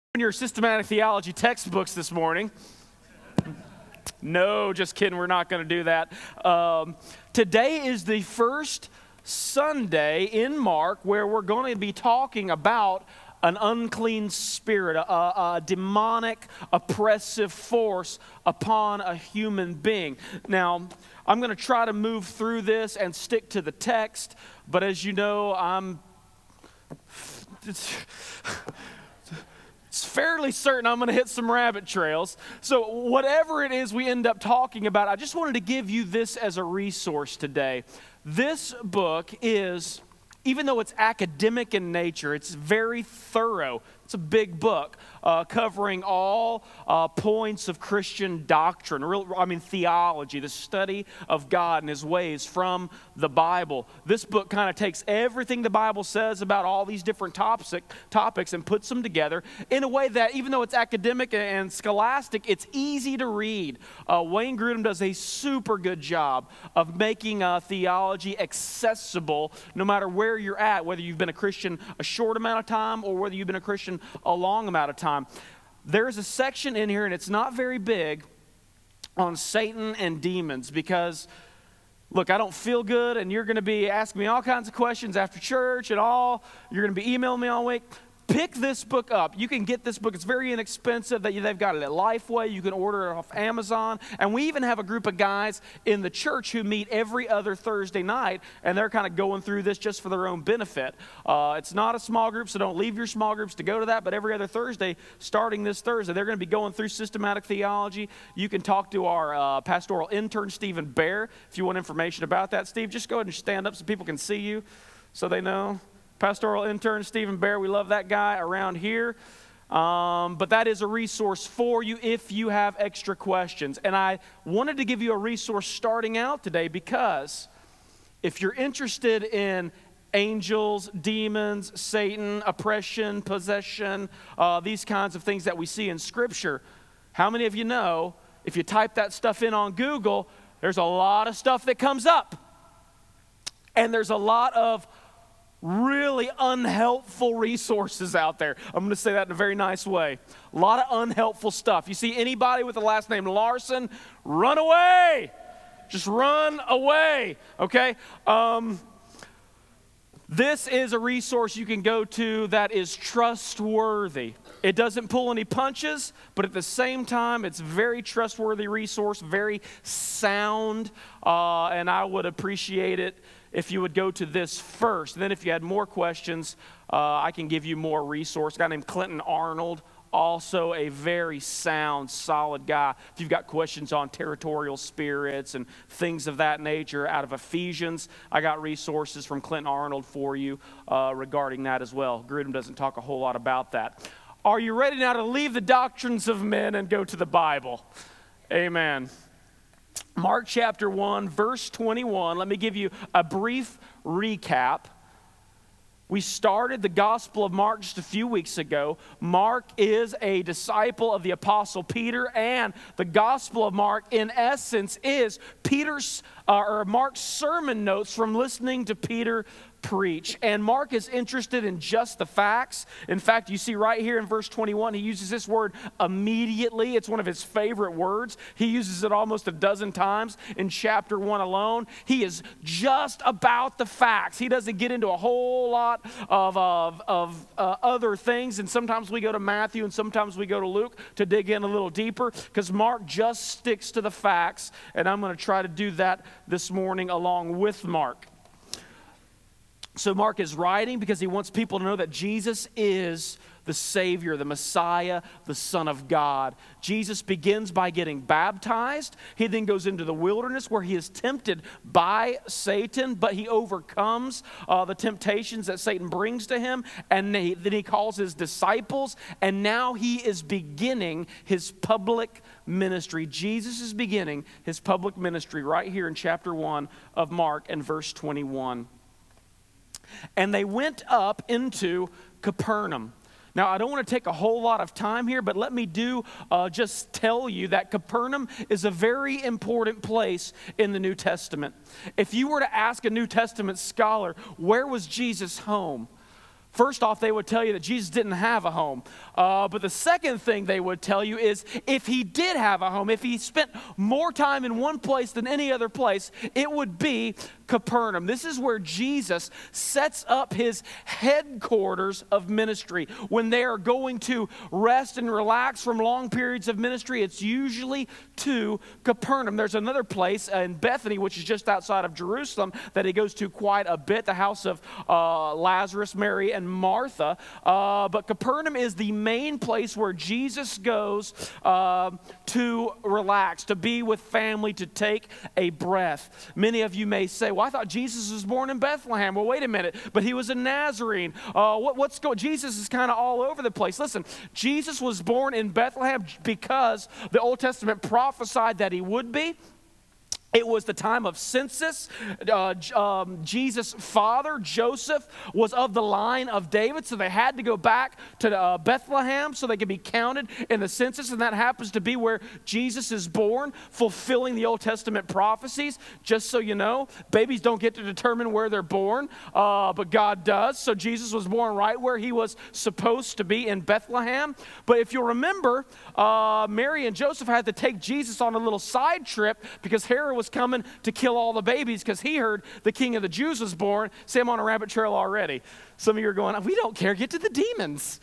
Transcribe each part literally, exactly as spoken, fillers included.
In your systematic theology textbooks this morning. No, just kidding. We're not going to do that. Um, today is the first Sunday in Mark where we're going to be talking about an unclean spirit, a, a demonic, oppressive force upon a human being. Now, I'm going to try to move through this and stick to the text, but as you know, I'm... It's, It's fairly certain I'm going to hit some rabbit trails. So whatever it is we end up talking about, I just wanted to give you this as a resource today. This book is, even though it's academic in nature, it's very thorough. It's a big book uh, covering all uh, points of Christian doctrine, real, I mean theology, the study of God and His ways from the Bible. This book kind of takes everything the Bible says about all these different topic, topics and puts them together in a way that, even though it's academic and scholastic, it's easy to read. Uh, Wayne Grudem does a super good job of making uh, theology accessible no matter where you're at, whether you've been a Christian a short amount of time or whether you've been a Christian a long amount of time. There's a section in here, and it's not very big, on Satan and demons because, look, I don't feel good, and you're going to be asking me all kinds of questions after church and all. You're going to be emailing me all week. Pick this book up. You can get this book. It's very inexpensive. They've got it at Lifeway. You can order it off Amazon. And we even have a group of guys in the church who meet every other Thursday night, and they're kind of going through this just for their own benefit. Uh, it's not a small group, so don't leave your small groups to go to that. But every other Thursday, starting this Thursday, they're going to be going through systematic theology. You can talk to our uh, pastoral intern, Stephen Bear, if you want information about that. Steve, just go ahead and stand up so people can see you so they know. Pastoral intern Stephen Bear, we love that guy around here. Um, but that is a resource for you if you have extra questions. And I wanted to give you a resource starting out today because if you're interested in angels, demons, Satan, oppression, possession, uh, these kinds of things that we see in Scripture, how many of you know if you type that stuff in on Google, there's a lot of stuff that comes up. And there's a lot of really unhelpful resources out there. I'm going to say that in a very nice way. A lot of unhelpful stuff. You see anybody with the last name Larson, run away. Just run away, okay? Um, this is a resource you can go to that is trustworthy. It doesn't pull any punches, but at the same time, it's a very trustworthy resource, very sound, uh, and I would appreciate it if you would go to this first. And then if you had more questions, uh, I can give you more resource. A guy named Clinton Arnold, also a very sound, solid guy. If you've got questions on territorial spirits and things of that nature out of Ephesians, I got resources from Clinton Arnold for you uh, regarding that as well. Grudem doesn't talk a whole lot about that. Are you ready now to leave the doctrines of men and go to the Bible? Amen. Mark chapter one, verse twenty-one. Let me give you a brief recap. We started the Gospel of Mark just a few weeks ago. Mark is a disciple of the Apostle Peter, and the Gospel of Mark, in essence, is Peter's uh, or Mark's sermon notes from listening to Peter preach. And Mark is interested in just the facts. In fact, you see right here in verse twenty-one, he uses this word immediately. It's one of his favorite words. He uses it almost a dozen times in chapter one alone. He is just about the facts. He doesn't get into a whole lot of, of, of uh, other things. And sometimes we go to Matthew and sometimes we go to Luke to dig in a little deeper because Mark just sticks to the facts. And I'm going to try to do that this morning along with Mark. So Mark is writing because he wants people to know that Jesus is the Savior, the Messiah, the Son of God. Jesus begins by getting baptized. He then goes into the wilderness where he is tempted by Satan, but he overcomes uh, the temptations that Satan brings to him. And he, then he calls his disciples, and now he is beginning his public ministry. Jesus is beginning his public ministry right here in chapter one of Mark and verse twenty-one. And they went up into Capernaum. Now, I don't want to take a whole lot of time here, but let me do uh, just tell you that Capernaum is a very important place in the New Testament. If you were to ask a New Testament scholar, where was Jesus' home? First off, they would tell you that Jesus didn't have a home. Uh, but the second thing they would tell you is if he did have a home, if he spent more time in one place than any other place, it would be Capernaum. This is where Jesus sets up his headquarters of ministry. When they are going to rest and relax from long periods of ministry, it's usually to Capernaum. There's another place in Bethany, which is just outside of Jerusalem, that he goes to quite a bit, the house of uh, Lazarus, Mary, and Martha. Uh, but Capernaum is the main place where Jesus goes uh, to relax, to be with family, to take a breath. Many of you may say, well, I thought Jesus was born in Bethlehem. Well, wait a minute, but he was a Nazarene. Uh, what, what's going? Jesus is kind of all over the place. Listen, Jesus was born in Bethlehem because the Old Testament prophesied that he would be. It was the time of census. Uh, um, Jesus' father, Joseph, was of the line of David, so they had to go back to uh, Bethlehem so they could be counted in the census, and that happens to be where Jesus is born, fulfilling the Old Testament prophecies. Just so you know, babies don't get to determine where they're born, uh, but God does. So Jesus was born right where he was supposed to be, in Bethlehem. But if you'll remember, uh, Mary and Joseph had to take Jesus on a little side trip because Herod was coming to kill all the babies because he heard the king of the Jews was born. Say, I'm on a rabbit trail already. Some of you are going, we don't care, get to the demons.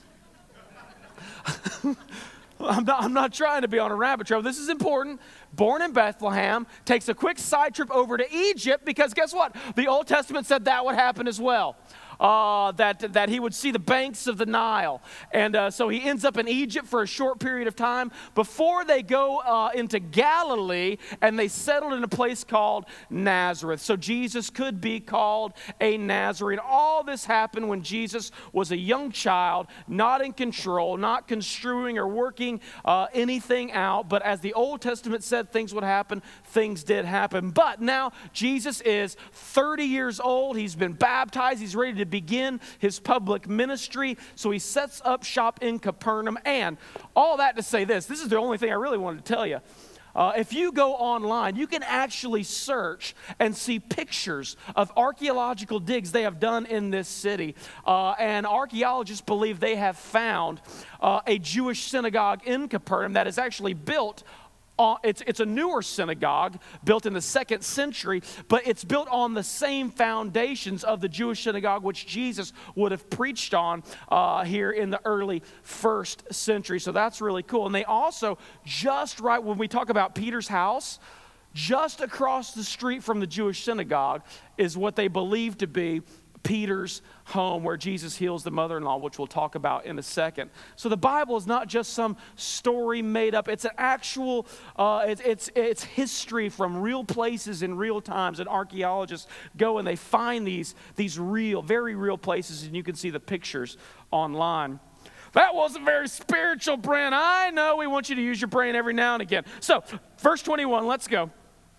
I'm not, I'm not trying to be on a rabbit trail. This is important. Born in Bethlehem, takes a quick side trip over to Egypt because guess what? The Old Testament said that would happen as well. Uh, that, that he would see the banks of the Nile. And uh, so he ends up in Egypt for a short period of time before they go uh, into Galilee, and they settled in a place called Nazareth. So Jesus could be called a Nazarene. All this happened when Jesus was a young child, not in control, not construing or working uh, anything out. But as the Old Testament said things would happen, things did happen. But now Jesus is thirty years old. He's been baptized. He's ready to begin his public ministry. So he sets up shop in Capernaum. And all that to say this, this is the only thing I really wanted to tell you. Uh, if you go online, you can actually search and see pictures of archaeological digs they have done in this city. Uh, and archaeologists believe they have found uh, a Jewish synagogue in Capernaum that is actually built. Uh, it's, it's a newer synagogue built in the second century, but it's built on the same foundations of the Jewish synagogue which Jesus would have preached on uh, here in the early first century. So that's really cool. And they also, just right when we talk about Peter's house, just across the street from the Jewish synagogue is what they believe to be Peter's home, where Jesus heals the mother-in-law, which we'll talk about in a second. So the Bible is not just some story made up. It's an actual, uh, it's, it's, it's history from real places in real times. And archaeologists go and they find these, these real, very real places, and you can see the pictures online. That wasn't very spiritual, Brent. I know we want you to use your brain every now and again. So, verse twenty-one, let's go.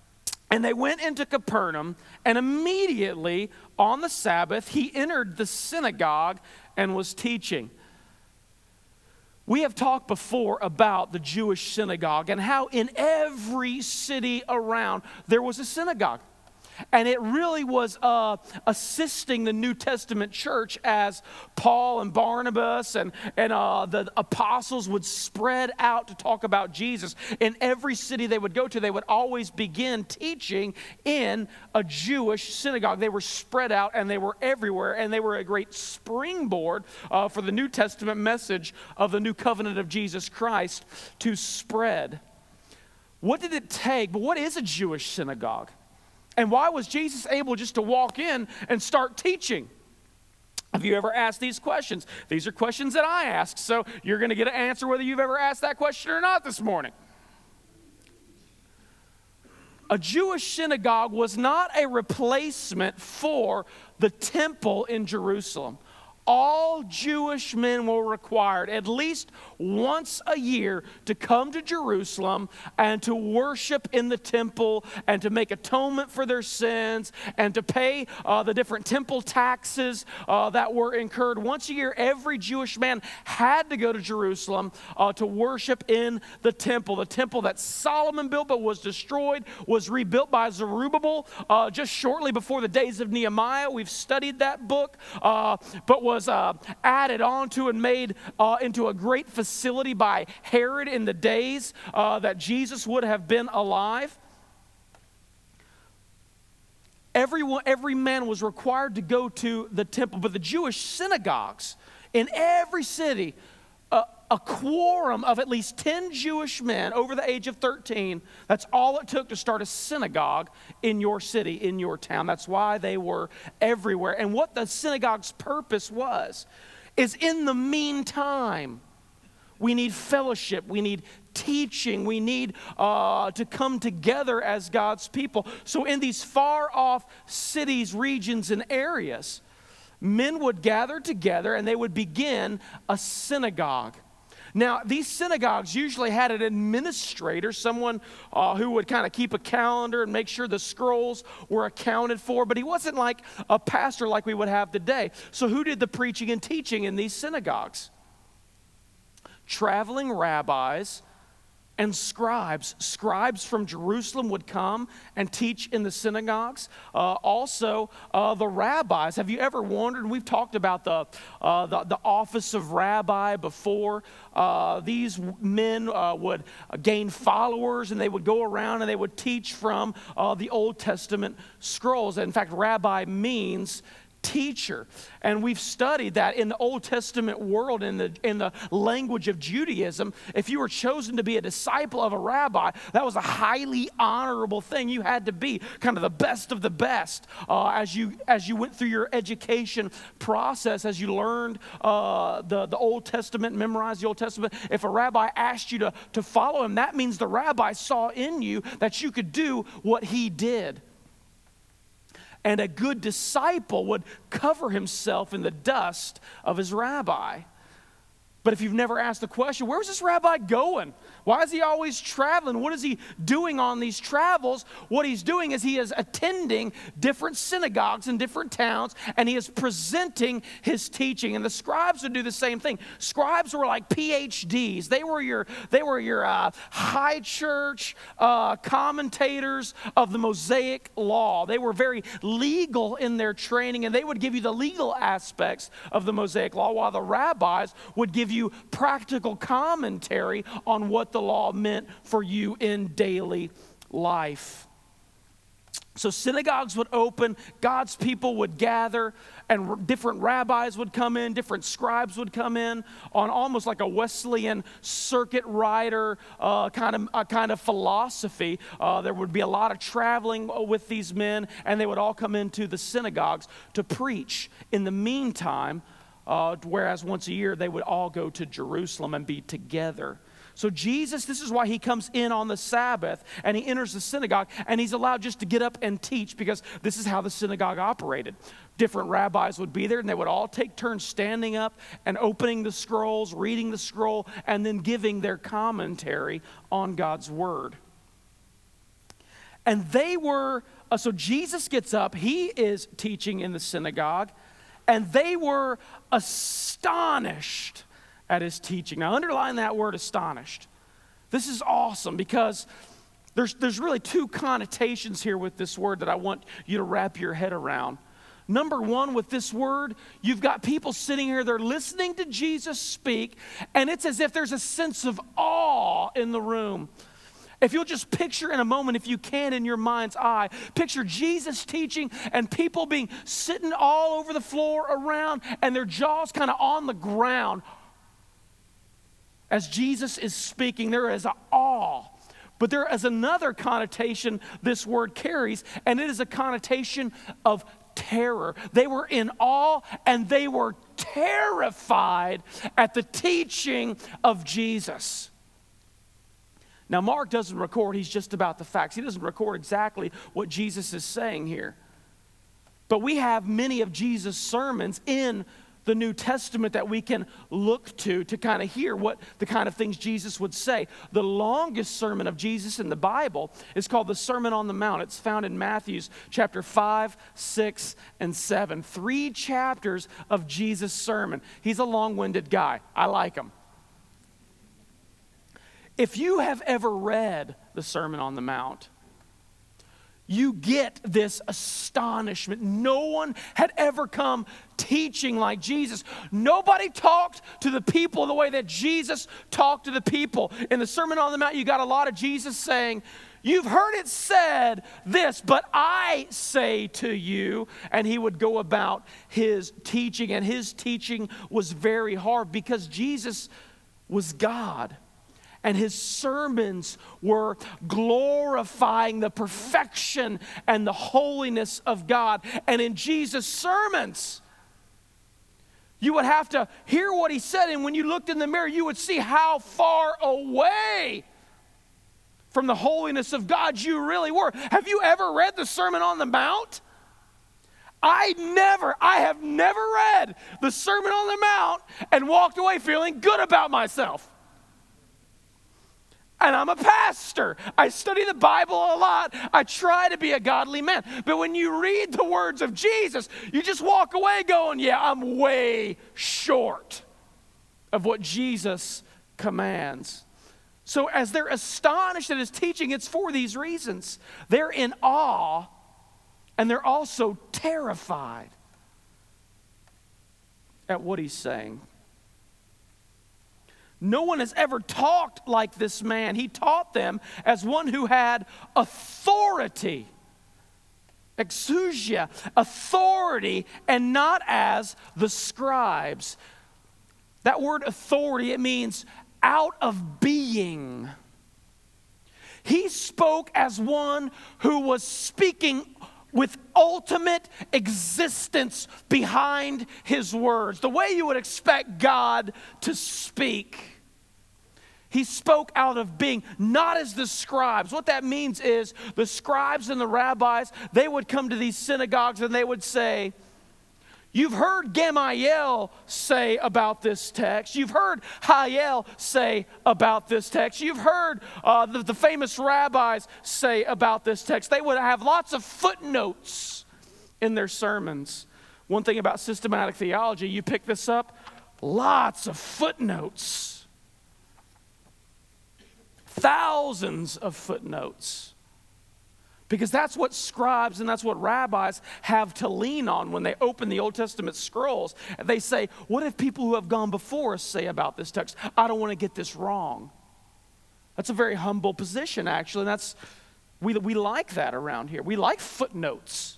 And they went into Capernaum, and immediately on the Sabbath, he entered the synagogue and was teaching. We have talked before about the Jewish synagogue and how in every city around there was a synagogue. And it really was uh, assisting the New Testament church as Paul and Barnabas and, and uh, the apostles would spread out to talk about Jesus. In every city they would go to, they would always begin teaching in a Jewish synagogue. They were spread out and they were everywhere, and they were a great springboard uh, for the New Testament message of the new covenant of Jesus Christ to spread. What did it take? But what is a Jewish synagogue? And why was Jesus able just to walk in and start teaching? Have you ever asked these questions? These are questions that I ask, so you're going to get an answer whether you've ever asked that question or not this morning. A Jewish synagogue was not a replacement for the temple in Jerusalem. All Jewish men were required at least once a year to come to Jerusalem and to worship in the temple and to make atonement for their sins and to pay uh, the different temple taxes uh, that were incurred. Once a year, every Jewish man had to go to Jerusalem uh, to worship in the temple. The temple that Solomon built but was destroyed was rebuilt by Zerubbabel uh, just shortly before the days of Nehemiah. We've studied that book, uh, but was was uh, added onto and made uh, into a great facility by Herod in the days uh, that Jesus would have been alive. Everyone, every man was required to go to the temple, but the Jewish synagogues in every city, uh, a quorum of at least ten Jewish men over the age of thirteen, that's all it took to start a synagogue in your city, in your town. That's why they were everywhere. And what the synagogue's purpose was, is in the meantime, we need fellowship, we need teaching, we need uh, to come together as God's people. So in these far off cities, regions, and areas, men would gather together and they would begin a synagogue. Now, these synagogues usually had an administrator, someone uh, who would kind of keep a calendar and make sure the scrolls were accounted for, but he wasn't like a pastor like we would have today. So who did the preaching and teaching in these synagogues? Traveling rabbis and scribes. Scribes from Jerusalem would come and teach in the synagogues. Uh, also, uh, the rabbis. Have you ever wondered, and we've talked about the, uh, the, the office of rabbi before. Uh, these men uh, would gain followers, and they would go around and they would teach from uh, the Old Testament scrolls. In fact, rabbi means teacher. And we've studied that in the Old Testament world, in the in the language of Judaism, if you were chosen to be a disciple of a rabbi, that was a highly honorable thing. You had to be kind of the best of the best uh, as you as you went through your education process, as you learned uh, the, the Old Testament, memorized the Old Testament. If a rabbi asked you to, to follow him, that means the rabbi saw in you that you could do what he did. And a good disciple would cover himself in the dust of his rabbi. But if you've never asked the question, where's this rabbi going? Why is he always traveling? What is he doing on these travels? What he's doing is he is attending different synagogues in different towns, and he is presenting his teaching. And the scribes would do the same thing. Scribes were like P H Ds. They were your, they were your uh, high church uh, commentators of the Mosaic law. They were very legal in their training, and they would give you the legal aspects of the Mosaic law, while the rabbis would give you practical commentary on what the law meant for you in daily life. So synagogues would open, God's people would gather, and different rabbis would come in, different scribes would come in on almost like a Wesleyan circuit rider uh, kind of uh, kind of philosophy. Uh, there would be a lot of traveling with these men, and they would all come into the synagogues to preach. In the meantime, Uh, whereas once a year they would all go to Jerusalem and be together. So Jesus, this is why he comes in on the Sabbath and he enters the synagogue, and he's allowed just to get up and teach, because this is how the synagogue operated. Different rabbis would be there, and they would all take turns standing up and opening the scrolls, reading the scroll, and then giving their commentary on God's word. And they were, uh, so Jesus gets up, he is teaching in the synagogue, and they were astonished at his teaching. Now, underline that word, astonished. This is awesome, because there's, there's really two connotations here with this word that I want you to wrap your head around. Number one, with this word, you've got people sitting here, they're listening to Jesus speak, and it's as if there's a sense of awe in the room. If you'll just picture in a moment, if you can, in your mind's eye, picture Jesus teaching and people being sitting all over the floor around, and their jaws kind of on the ground as Jesus is speaking. There is an awe. But there is another connotation this word carries, and it is a connotation of terror. They were in awe and they were terrified at the teaching of Jesus. Now, Mark doesn't record, he's just about the facts. He doesn't record exactly what Jesus is saying here. But we have many of Jesus' sermons in the New Testament that we can look to to kind of hear what the kind of things Jesus would say. The longest sermon of Jesus in the Bible is called the Sermon on the Mount. It's found in Matthew's chapter five, six, and seven. Three chapters of Jesus' sermon. He's a long-winded guy. I like him. If you have ever read the Sermon on the Mount, you get this astonishment. No one had ever come teaching like Jesus. Nobody talked to the people the way that Jesus talked to the people. In the Sermon on the Mount, you got a lot of Jesus saying, you've heard it said this, but I say to you. And he would go about his teaching, and his teaching was very hard because Jesus was God. And his sermons were glorifying the perfection and the holiness of God. And in Jesus' sermons, you would have to hear what he said. And when you looked in the mirror, you would see how far away from the holiness of God you really were. Have you ever read the Sermon on the Mount? I never, I have never read the Sermon on the Mount and walked away feeling good about myself. And I'm a pastor. I study the Bible a lot. I try to be a godly man. But when you read the words of Jesus, you just walk away going, yeah, I'm way short of what Jesus commands. So as they're astonished at his teaching, it's for these reasons. They're in awe, and they're also terrified at what he's saying. No one has ever talked like this man. He taught them as one who had authority. Exousia, authority, and not as the scribes. That word authority, it means out of being. He spoke as one who was speaking with ultimate existence behind his words. The way you would expect God to speak. He spoke out of being, not as the scribes. What that means is the scribes and the rabbis, they would come to these synagogues and they would say, you've heard Gamaliel say about this text. You've heard Hillel say about this text. You've heard uh, the, the famous rabbis say about this text. They would have lots of footnotes in their sermons. One thing about systematic theology, you pick this up, lots of footnotes. Thousands of footnotes. Because that's what scribes and that's what rabbis have to lean on when they open the Old Testament scrolls. They say, what if people who have gone before us say about this text? I don't want to get this wrong. That's a very humble position, actually. And that's we, we like that around here. We like footnotes.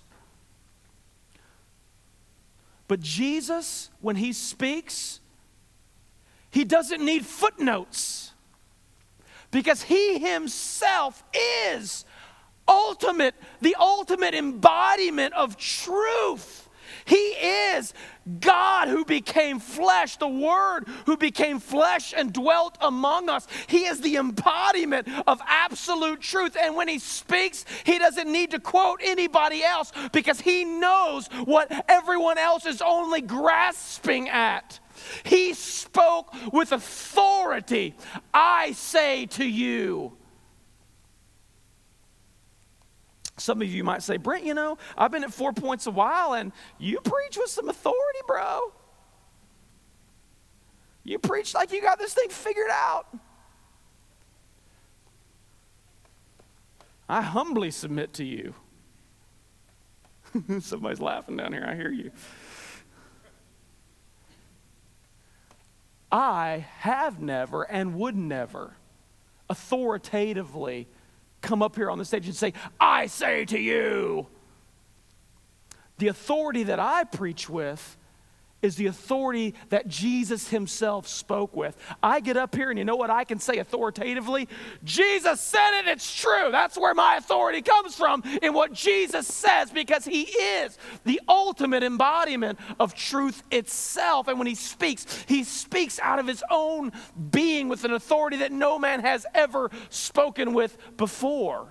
But Jesus, when he speaks, he doesn't need footnotes. Because he himself is ultimate, the ultimate embodiment of truth. He is God who became flesh, the Word who became flesh and dwelt among us. He is the embodiment of absolute truth. And when he speaks, he doesn't need to quote anybody else because he knows what everyone else is only grasping at. He spoke with authority. I say to you. Some of you might say, Brent, you know, I've been at Four Points a while and you preach with some authority, bro. You preach like you got this thing figured out. I humbly submit to you. Somebody's laughing down here, I hear you. I have never and would never authoritatively come up here on the stage and say, I say to you. The authority that I preach with is the authority that Jesus himself spoke with. I get up here and you know what I can say authoritatively? Jesus said it, it's true. That's where my authority comes from, in what Jesus says, because he is the ultimate embodiment of truth itself. And when he speaks, he speaks out of his own being with an authority that no man has ever spoken with before.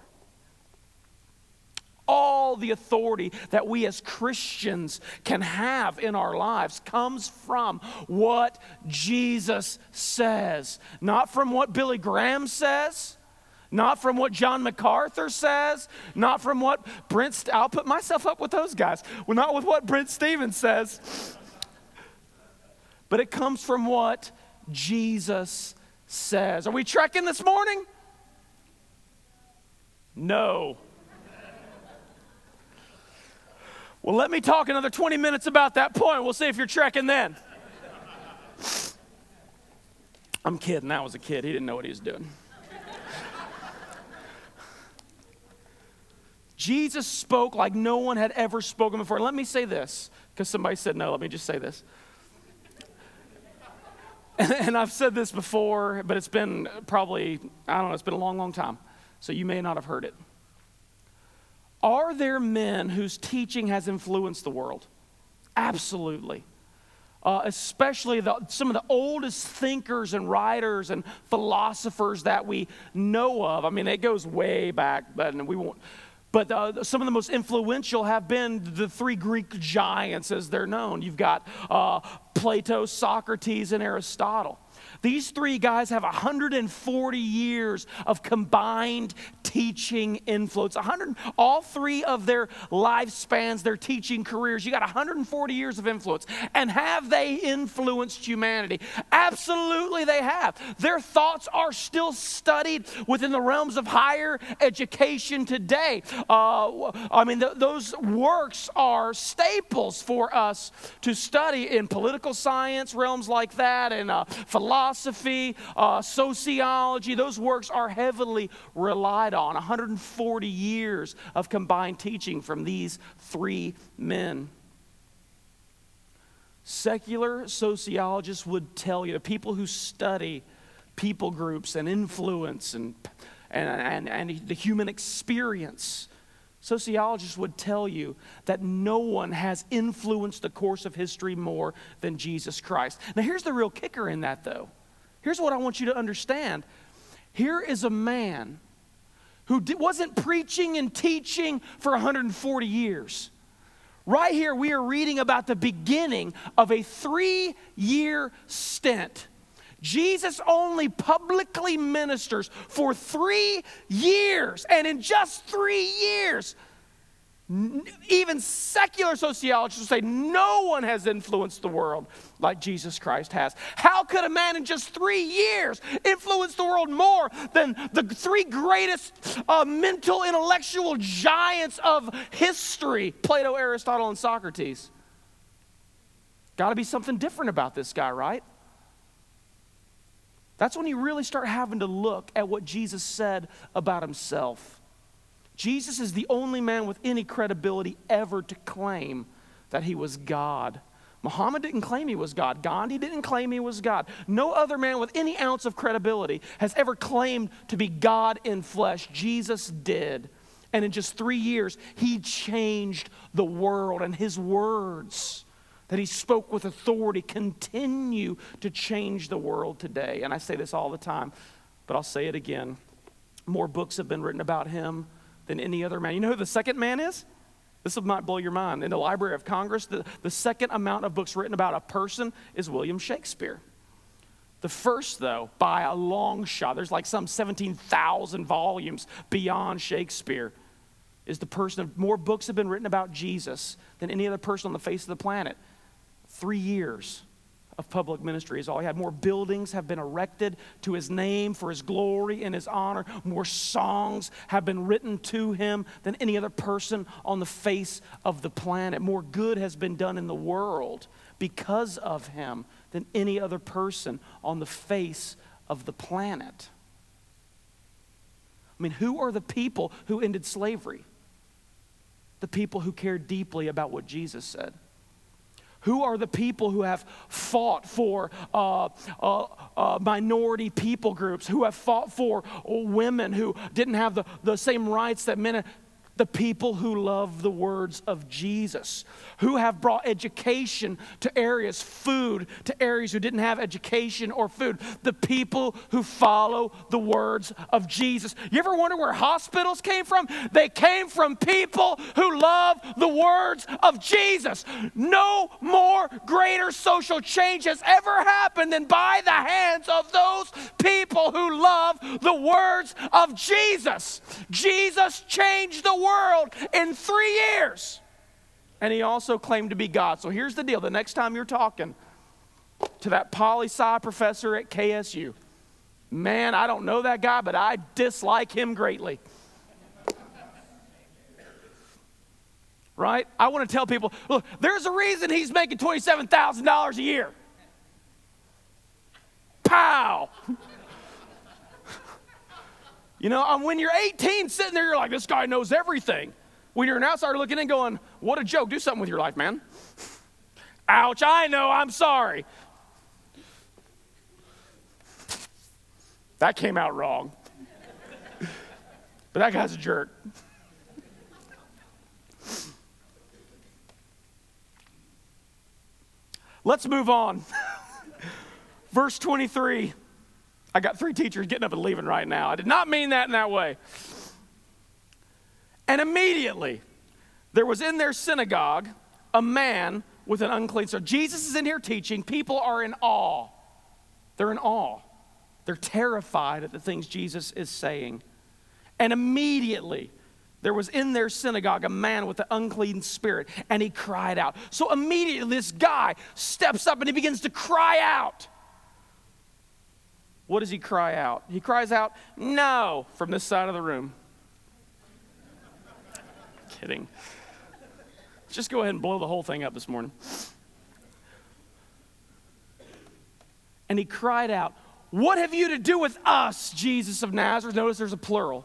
All the authority that we as Christians can have in our lives comes from what Jesus says. Not from what Billy Graham says, not from what John MacArthur says, not from what Brent, St- I'll put myself up with those guys, well, not with what Brent Stevens says, but it comes from what Jesus says. Are we trekking this morning? No. Well, let me talk another twenty minutes about that point. We'll see if you're trekking then. I'm kidding. That was a kid. He didn't know what he was doing. Jesus spoke like no one had ever spoken before. Let me say this, because somebody said no. Let me just say this. And, and I've said this before, but it's been probably, I don't know, it's been a long, long time. So you may not have heard it. Are there men whose teaching has influenced the world? Absolutely. Uh, especially the, some of the oldest thinkers and writers and philosophers that we know of. I mean, it goes way back, but we won't. But uh, some of the most influential have been the three Greek giants as they're known. You've got uh, Plato, Socrates, and Aristotle. These three guys have one hundred forty years of combined teaching influence. one hundred, all three of their lifespans, their teaching careers, you got one hundred forty years of influence. And have they influenced humanity? Absolutely they have. Their thoughts are still studied within the realms of higher education today. Uh, I mean, th- those works are staples for us to study in political science, realms like that, and uh, philosophy, uh, sociology. Those works are heavily relied on. one hundred forty years of combined teaching from these three men. Secular sociologists would tell you, the people who study people groups and influence and, and, and, and the human experience, sociologists would tell you that no one has influenced the course of history more than Jesus Christ. Now here's the real kicker in that though. Here's what I want you to understand. Here is a man who wasn't preaching and teaching for one hundred forty years. Right here we are reading about the beginning of a three-year stint. Jesus only publicly ministers for three years. And in just three years, even secular sociologists will say no one has influenced the world like Jesus Christ has. How could a man in just three years influence the world more than the three greatest uh, mental intellectual giants of history, Plato, Aristotle, and Socrates? Got to be something different about this guy, right? That's when you really start having to look at what Jesus said about himself. Jesus is the only man with any credibility ever to claim that he was God. Muhammad didn't claim he was God. Gandhi didn't claim he was God. No other man with any ounce of credibility has ever claimed to be God in flesh. Jesus did. And in just three years, he changed the world, and his words that he spoke with authority continue to change the world today. And I say this all the time, but I'll say it again. More books have been written about him than any other man. You know who the second man is? This might blow your mind. In the Library of Congress, the, the second amount of books written about a person is William Shakespeare. The first, though, by a long shot, there's like some seventeen thousand volumes beyond Shakespeare, is the person of more books have been written about Jesus than any other person on the face of the planet. Three years of public ministry is all he had. More buildings have been erected to his name for his glory and his honor. More songs have been written to him than any other person on the face of the planet. More good has been done in the world because of him than any other person on the face of the planet. I mean, who are the people who ended slavery? The people who cared deeply about what Jesus said. Who are the people who have fought for uh, uh, uh, minority people groups, who have fought for women who didn't have the, the same rights that men had? The people who love the words of Jesus, who have brought education to areas, food to areas who didn't have education or food. The people who follow the words of Jesus. You ever wonder where hospitals came from? They came from people who love the words of Jesus. No more greater social change has ever happened than by the hands of those people who love the words of Jesus. Jesus changed the world in three years. And he also claimed to be God. So here's the deal. The next time you're talking to that poli-sci professor at K S U, man, I don't know that guy, but I dislike him greatly. right? I want to tell people, look, there's a reason he's making twenty-seven thousand dollars a year. Pow! You know, um, when you're eighteen, sitting there, you're like, this guy knows everything. When you're an outsider looking in going, what a joke, do something with your life, man. Ouch, I know, I'm sorry. That came out wrong. But that guy's a jerk. Let's move on. Verse twenty-three. I got three teachers getting up and leaving right now. I did not mean that in that way. And immediately there was in their synagogue a man with an unclean spirit. Jesus is in here teaching. People are in awe. They're in awe. They're terrified at the things Jesus is saying. And immediately there was in their synagogue a man with an unclean spirit, and he cried out. So immediately this guy steps up and he begins to cry out. What does he cry out? He cries out, no, from this side of the room. Kidding. Just go ahead and blow the whole thing up this morning. And he cried out, what have you to do with us, Jesus of Nazareth? Notice there's a plural.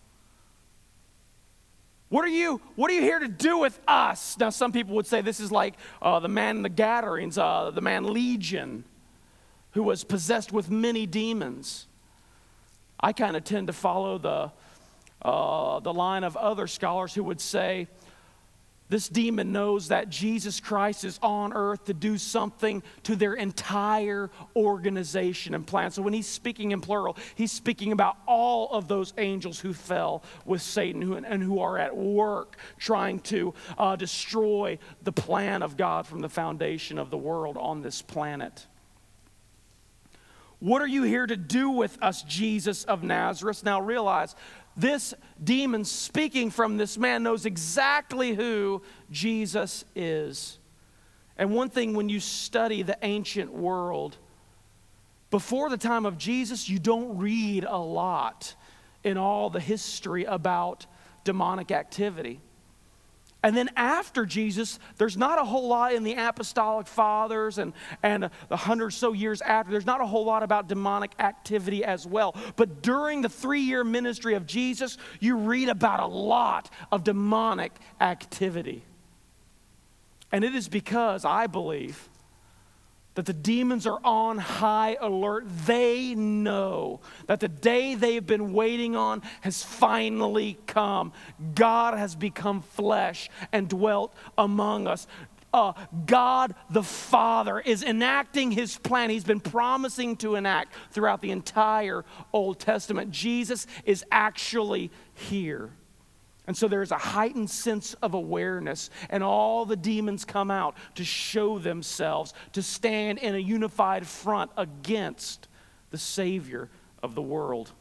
What are you, what are you here to do with us? Now, some people would say this is like uh, the man in the Gadarenes, uh, the man Legion, who was possessed with many demons. I kind of tend to follow the, uh, the line of other scholars who would say, this demon knows that Jesus Christ is on earth to do something to their entire organization and plan. So when he's speaking in plural, he's speaking about all of those angels who fell with Satan who, and who are at work trying to uh, destroy the plan of God from the foundation of the world on this planet. What are you here to do with us, Jesus of Nazareth? Now realize, this demon speaking from this man knows exactly who Jesus is. And one thing when you study the ancient world, before the time of Jesus, you don't read a lot in all the history about demonic activity. And then after Jesus, there's not a whole lot in the apostolic fathers and, and the hundred or so years after, there's not a whole lot about demonic activity as well. But during the three-year ministry of Jesus, you read about a lot of demonic activity. And it is because, I believe, that the demons are on high alert. They know that the day they've been waiting on has finally come. God has become flesh and dwelt among us. Uh, God the Father is enacting his plan. He's been promising to enact throughout the entire Old Testament. Jesus is actually here. And so there's a heightened sense of awareness, and all the demons come out to show themselves, to stand in a unified front against the Savior of the world.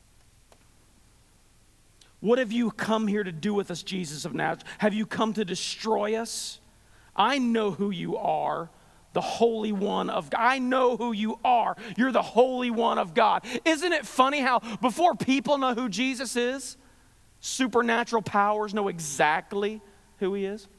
What have you come here to do with us, Jesus of Nazareth? Have you come to destroy us? I know who you are, the Holy One of God. I know who you are. You're the Holy One of God. Isn't it funny how before people know who Jesus is, supernatural powers know exactly who he is?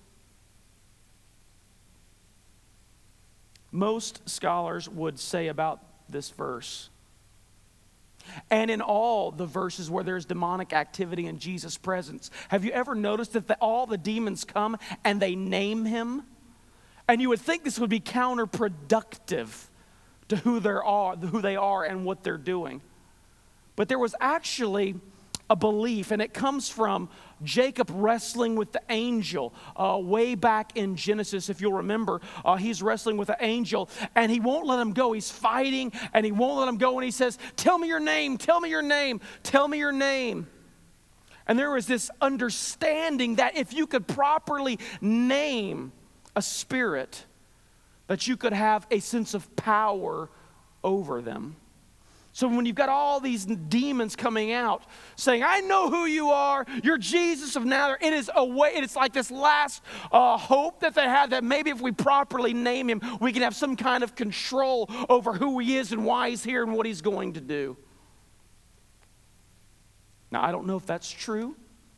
Most scholars would say about this verse, and in all the verses where there's demonic activity in Jesus' presence, have you ever noticed that the, all the demons come and they name him? And you would think this would be counterproductive to who they are, who they are and what they're doing. But there was actually a belief, and it comes from Jacob wrestling with the angel uh, way back in Genesis. If you'll remember, uh, he's wrestling with the angel, and he won't let him go. He's fighting, and he won't let him go, and he says, tell me your name, tell me your name, tell me your name. And there was this understanding that if you could properly name a spirit, that you could have a sense of power over them. So when you've got all these demons coming out saying, I know who you are, you're Jesus of Nazareth, it is a way, it's like this last uh, hope that they have that maybe if we properly name him, we can have some kind of control over who he is and why he's here and what he's going to do. Now, I don't know if that's true.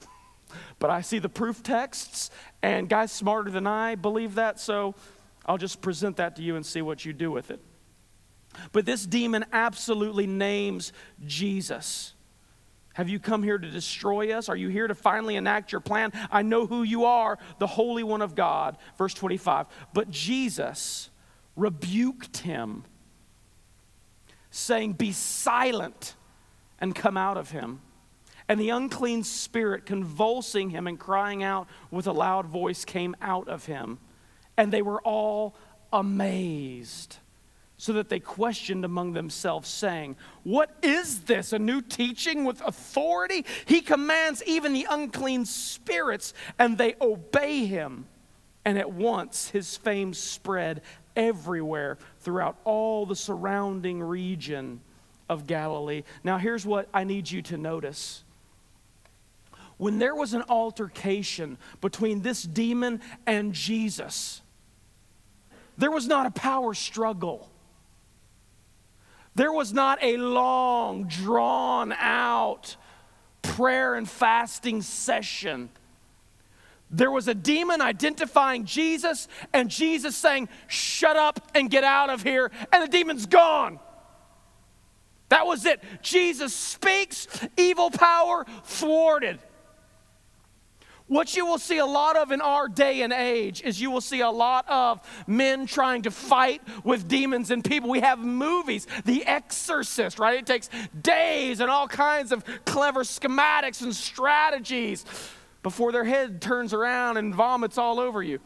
But I see the proof texts, and guys smarter than I believe that, so I'll just present that to you and see what you do with it. But this demon absolutely names Jesus. Have you come here to destroy us? Are you here to finally enact your plan? I know who you are, the Holy One of God. Verse twenty-five. But Jesus rebuked him, saying, "Be silent and come out of him." And the unclean spirit, convulsing him and crying out with a loud voice, came out of him. And they were all amazed, so that they questioned among themselves, saying, "What is this, a new teaching with authority? He commands even the unclean spirits, and they obey him." And at once his fame spread everywhere throughout all the surrounding region of Galilee. Now here's what I need you to notice. When there was an altercation between this demon and Jesus, there was not a power struggle. There was not a long, drawn-out prayer and fasting session. There was a demon identifying Jesus, and Jesus saying, "Shut up and get out of here," and the demon's gone. That was it. Jesus speaks, evil power thwarted. What you will see a lot of in our day and age is you will see a lot of men trying to fight with demons and people. We have movies, The Exorcist, right? It takes days and all kinds of clever schematics and strategies before their head turns around and vomits all over you.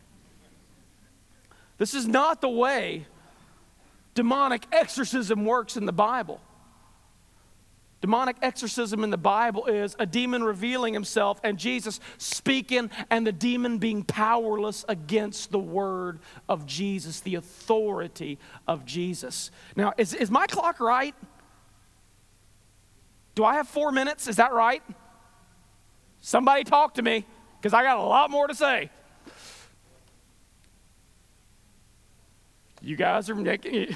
This is not the way demonic exorcism works in the Bible. Demonic exorcism in the Bible is a demon revealing himself and Jesus speaking and the demon being powerless against the word of Jesus, the authority of Jesus. Now, is, is my clock right? Do I have four minutes? Is that right? Somebody talk to me, because I got a lot more to say. You guys are making it.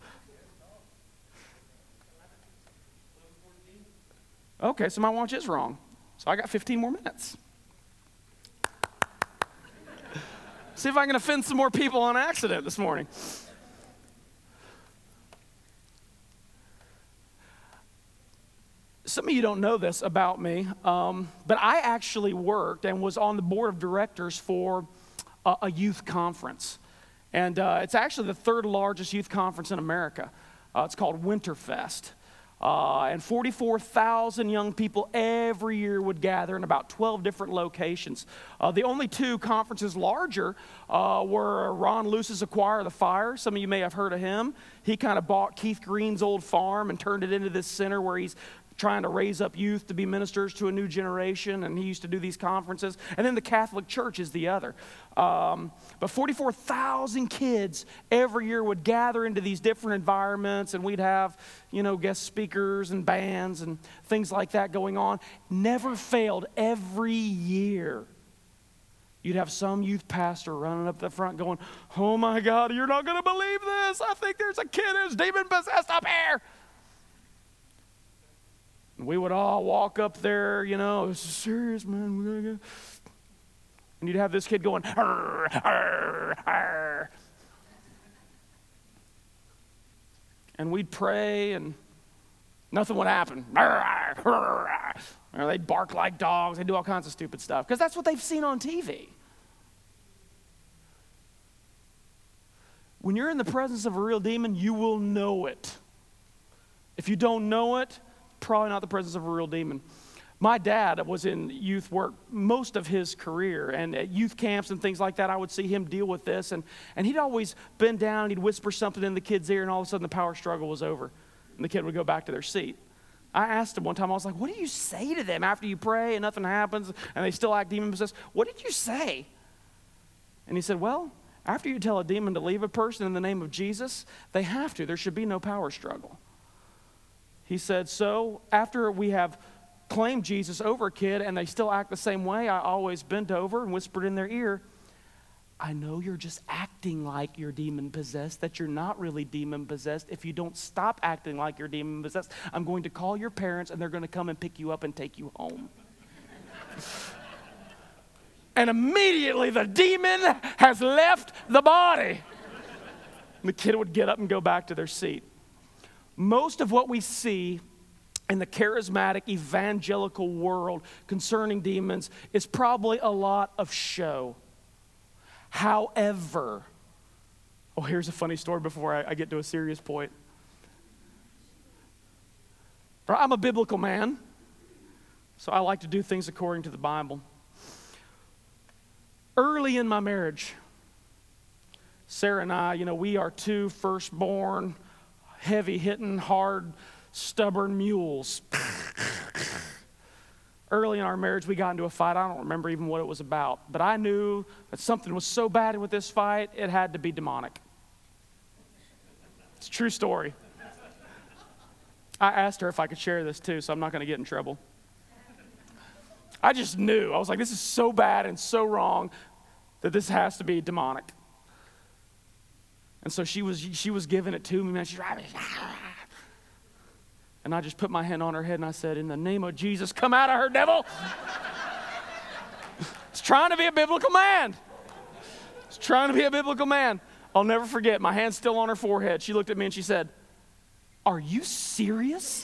Okay, so my watch is wrong. So I got fifteen more minutes. See if I can offend some more people on accident this morning. Some of you don't know this about me, um, but I actually worked and was on the board of directors for a, a youth conference. And uh, it's actually the third largest youth conference in America. Uh, it's called Winterfest. Uh, and forty-four thousand young people every year would gather in about twelve different locations. Uh, the only two conferences larger uh, were Ron Luce's Acquire the Fire. Some of you may have heard of him. He kind of bought Keith Green's old farm and turned it into this center where he's trying to raise up youth to be ministers to a new generation, and he used to do these conferences. And then the Catholic Church is the other. Um, but forty-four thousand kids every year would gather into these different environments, and we'd have, you know, guest speakers and bands and things like that going on. Never failed every year. You'd have some youth pastor running up the front going, "Oh my God, you're not going to believe this. I think there's a kid who's demon-possessed up here." We would all walk up there, you know, "This is serious, man. We gotta go." And you'd have this kid going, "Arr, arr, arr." And we'd pray, and nothing would happen. Arr, arr, arr. Or they'd bark like dogs. They'd do all kinds of stupid stuff, because that's what they've seen on T V. When you're in the presence of a real demon, you will know it. If you don't know it, probably not the presence of a real demon. My dad was in youth work most of his career, and at youth camps and things like that, I would see him deal with this, and, and he'd always bend down, and he'd whisper something in the kid's ear, and all of a sudden the power struggle was over, and the kid would go back to their seat. I asked him one time, I was like, "What do you say to them after you pray and nothing happens, and they still act demon-possessed? What did you say?" And he said, "Well, after you tell a demon to leave a person in the name of Jesus, they have to. There should be no power struggle." He said, "So after we have claimed Jesus over a kid and they still act the same way, I always bent over and whispered in their ear, 'I know you're just acting like you're demon-possessed, that you're not really demon-possessed. If you don't stop acting like you're demon-possessed, I'm going to call your parents and they're going to come and pick you up and take you home.'" And immediately the demon has left the body. And the kid would get up and go back to their seat. Most of what we see in the charismatic evangelical world concerning demons is probably a lot of show. However, oh, here's a funny story before I, I get to a serious point. I'm a biblical man, so I like to do things according to the Bible. Early in my marriage, Sarah and I, you know, we are two firstborn, heavy-hitting, hard, stubborn mules. Early in our marriage, we got into a fight. I don't remember even what it was about, but I knew that something was so bad with this fight, it had to be demonic. It's a true story. I asked her if I could share this too, so I'm not going to get in trouble. I just knew. I was like, this is so bad and so wrong that this has to be demonic. And so she was she was giving it to me, man. She's and I just put my hand on her head and I said, in the name of Jesus, come out of her, devil. It's trying to be a biblical man. It's trying to be a biblical man. I'll never forget, my hand's still on her forehead. She looked at me and she said, are you serious?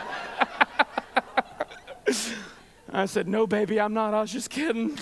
I said, no, baby, I'm not. I was just kidding.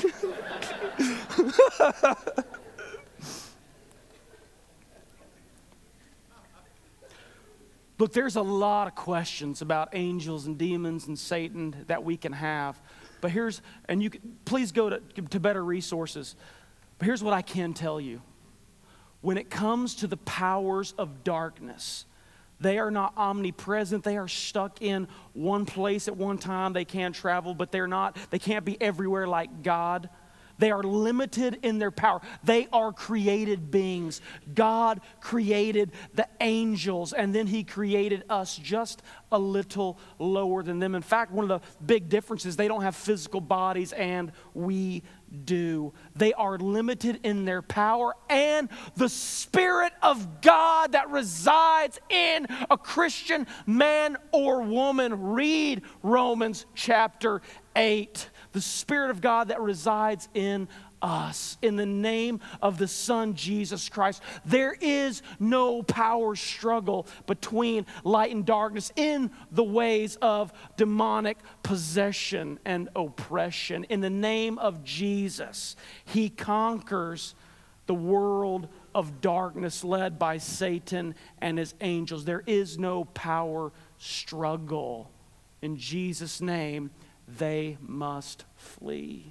Look, there's a lot of questions about angels and demons and Satan that we can have. But here's, and you can, please go to, to better resources. But here's what I can tell you. When it comes to the powers of darkness, they are not omnipresent. They are stuck in one place at one time. They can travel, but they're not. They can't be everywhere like God. They are limited in their power. They are created beings. God created the angels, and then He created us just a little lower than them. In fact, one of the big differences, they don't have physical bodies, and we do. They are limited in their power, and the Spirit of God that resides in a Christian man or woman. Read Romans chapter eight. The Spirit of God that resides in us, in the name of the Son, Jesus Christ. There is no power struggle between light and darkness in the ways of demonic possession and oppression. In the name of Jesus, He conquers the world of darkness led by Satan and his angels. There is no power struggle. In Jesus' name, they must flee.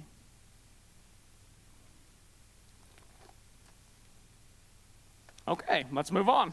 Okay, let's move on.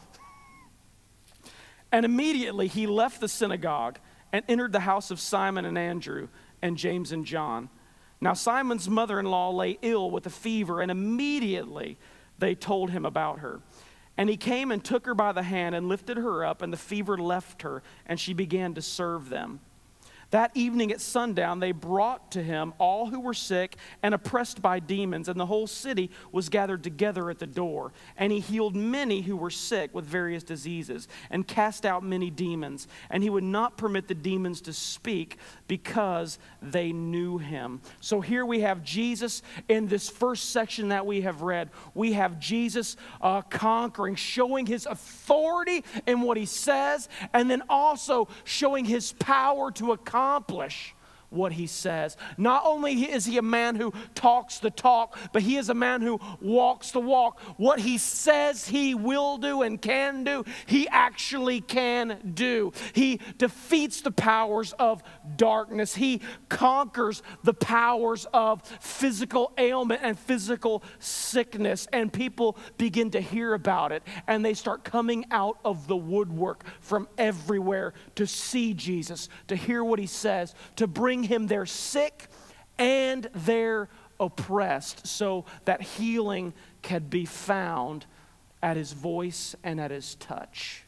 And immediately he left the synagogue and entered the house of Simon and Andrew and James and John. Now Simon's mother-in-law lay ill with a fever, and immediately they told him about her. And he came and took her by the hand and lifted her up, and the fever left her, and she began to serve them. That evening at sundown, they brought to him all who were sick and oppressed by demons, and the whole city was gathered together at the door. And he healed many who were sick with various diseases and cast out many demons. And he would not permit the demons to speak because they knew him. So here we have Jesus in this first section that we have read. We have Jesus uh, conquering, showing his authority in what he says, and then also showing his power to accomplish accomplish what he says. Not only is he a man who talks the talk, but he is a man who walks the walk. What he says he will do and can do, he actually can do. He defeats the powers of darkness. He conquers the powers of physical ailment and physical sickness. And people begin to hear about it, and they start coming out of the woodwork from everywhere to see Jesus, to hear what he says, to bring him their sick and their oppressed, so that healing can be found at his voice and at his touch.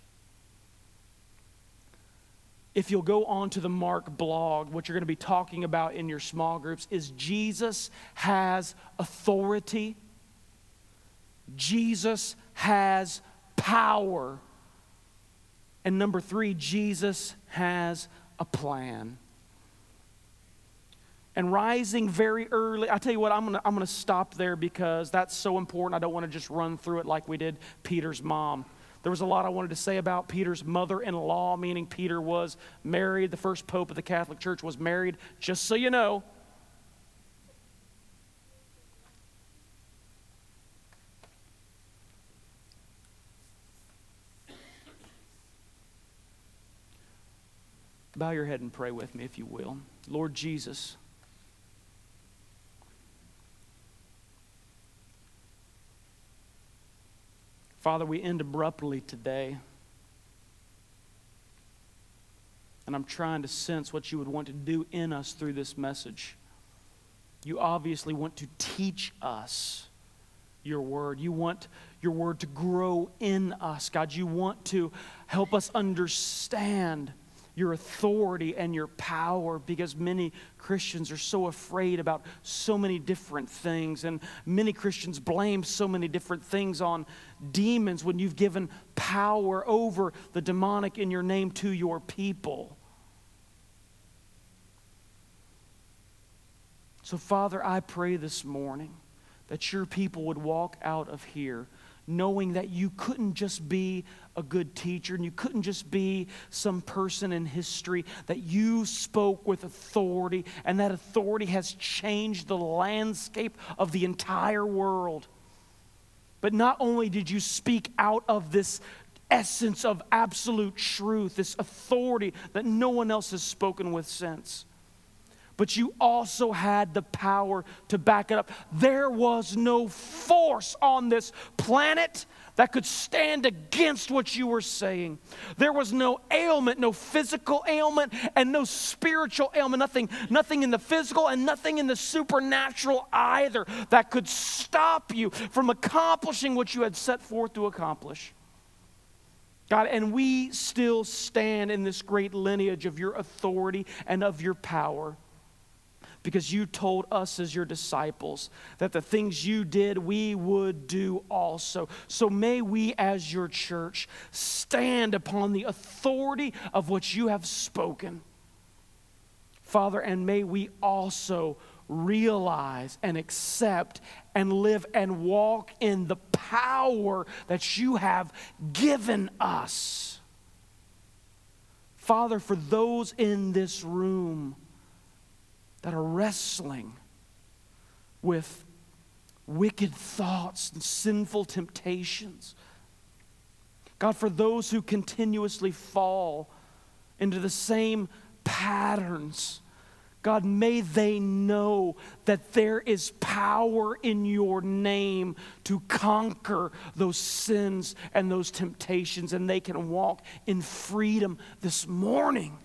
If you'll go on to the Mark blog, what you're going to be talking about in your small groups is Jesus has authority. Jesus has power. And number three, Jesus has a plan. and rising very early. I tell you what, I'm gonna, I'm gonna stop there because that's so important. I don't want to just run through it like we did Peter's mom. There was a lot I wanted to say about Peter's mother-in-law, meaning Peter was married. The first pope of the Catholic Church was married, just so you know. Bow your head and pray with me, if you will. Lord Jesus, Father, we end abruptly today. And I'm trying to sense what you would want to do in us through this message. You obviously want to teach us your word. You want your word to grow in us. God, you want to help us understand your authority and your power, because many Christians are so afraid about so many different things, and many Christians blame so many different things on demons when you've given power over the demonic in your name to your people. So, Father, I pray this morning that your people would walk out of here knowing that you couldn't just be a good teacher and you couldn't just be some person in history, that you spoke with authority, and that authority has changed the landscape of the entire world. But not only did you speak out of this essence of absolute truth, this authority that no one else has spoken with since, but you also had the power to back it up. There was no force on this planet that could stand against what you were saying. There was no ailment, no physical ailment, and no spiritual ailment, nothing, nothing in the physical and nothing in the supernatural either that could stop you from accomplishing what you had set forth to accomplish. God, and we still stand in this great lineage of your authority and of your power, because you told us as your disciples that the things you did, we would do also. So may we as your church stand upon the authority of what you have spoken. Father, and may we also realize and accept and live and walk in the power that you have given us. Father, for those in this room that are wrestling with wicked thoughts and sinful temptations, God, for those who continuously fall into the same patterns, God, may they know that there is power in your name to conquer those sins and those temptations, and they can walk in freedom this morning.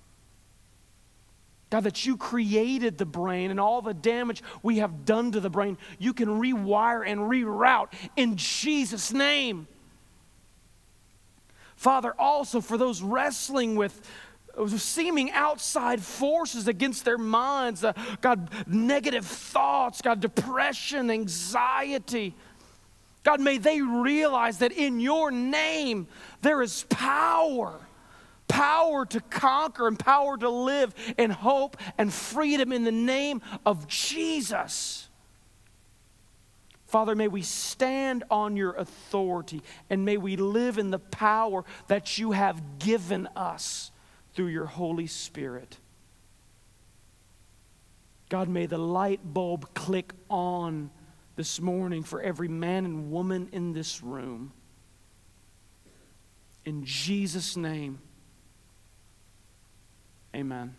God, that you created the brain, and all the damage we have done to the brain, you can rewire and reroute in Jesus' name. Father, also for those wrestling with seeming outside forces against their minds, uh, God, negative thoughts, God, depression, anxiety, God, may they realize that in your name there is power. Power to conquer and power to live in hope and freedom in the name of Jesus. Father, may we stand on your authority, and may we live in the power that you have given us through your Holy Spirit. God, may the light bulb click on this morning for every man and woman in this room. In Jesus' name. Amen.